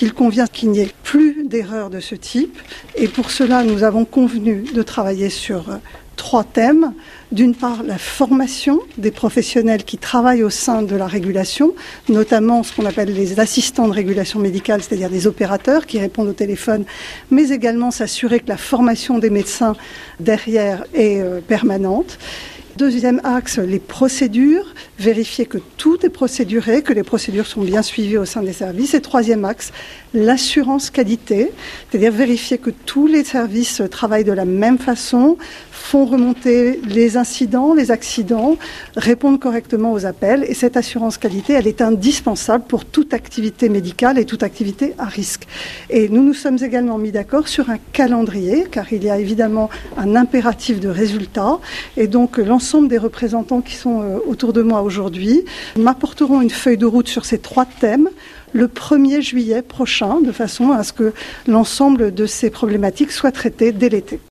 Il convient qu'il n'y ait plus d'erreurs de ce type et pour cela, nous avons convenu de travailler sur 3 thèmes. D'une part, la formation des professionnels qui travaillent au sein de la régulation, notamment ce qu'on appelle les assistants de régulation médicale, c'est-à-dire des opérateurs qui répondent au téléphone, mais également s'assurer que la formation des médecins derrière est permanente. Deuxième axe, les procédures, vérifier que tout est procéduré, que les procédures sont bien suivies au sein des services. Et troisième axe, l'assurance qualité, c'est-à-dire vérifier que tous les services travaillent de la même façon, font remonter les incidents, les accidents, répondent correctement aux appels. Et cette assurance qualité, elle est indispensable pour toute activité médicale et toute activité à risque. Et nous nous sommes également mis d'accord sur un calendrier, car il y a évidemment un impératif de résultat. Et donc l'ensemble des représentants qui sont autour de moi aujourd'hui m'apporteront une feuille de route sur ces 3 thèmes le 1er juillet prochain, de façon à ce que l'ensemble de ces problématiques soient traitées dès l'été.